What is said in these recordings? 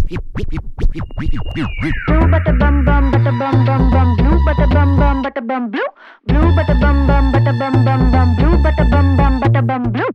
Blue butter bum bum butter bum bum bum. Blue butter bum bum butter bum blue. Blue butter bum bum butter bum bum bum. Blue butter bum bum butter bum blue.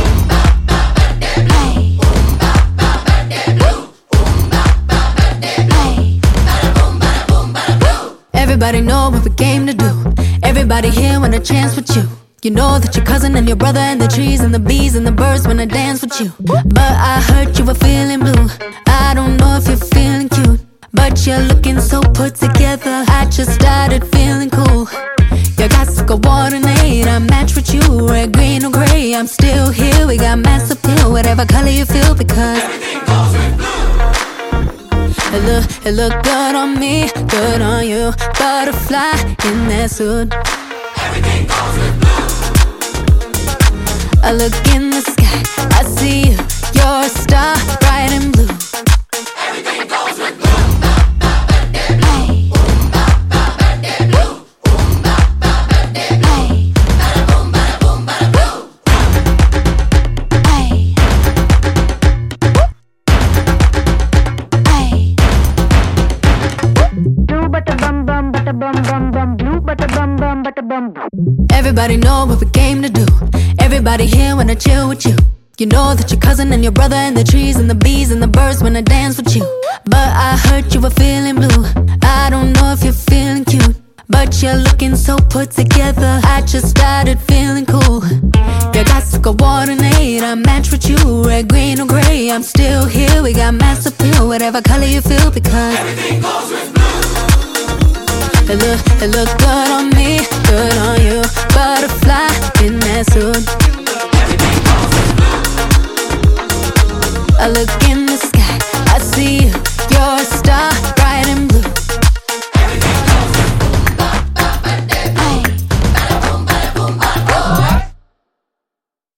Everybody know what we came to do. Everybody here want a chance with you. You know that your cousin and your brother and the trees and the bees and the birds wanna dance with you. But I heard you were feeling blue. I don't know if you're feeling cute, but you're looking so put together. I just started feeling cool. You got to go coordinate. I match with you, red, green or gray. I'm still here. We got mass appeal, whatever color you feel, because everything goes with blue. It look good on me, good on you. Butterfly in that suit. Everything goes with blue. I look in the sky, I see you. You're a star, bright and blue. Everything goes with blue. Everybody know what we came to do. Everybody here wanna chill with you. You know that your cousin and your brother and the trees and the bees and the birds wanna dance with you. But I heard you were feeling blue. I don't know if you're feeling cute, but you're looking so put together. I just started feeling cool. You got to coordinate. I match with you, red, green or gray. I'm still here. We got mass appeal, whatever color you feel, because everything goes with blue. It look good on me, good on you. Butterfly in that suit.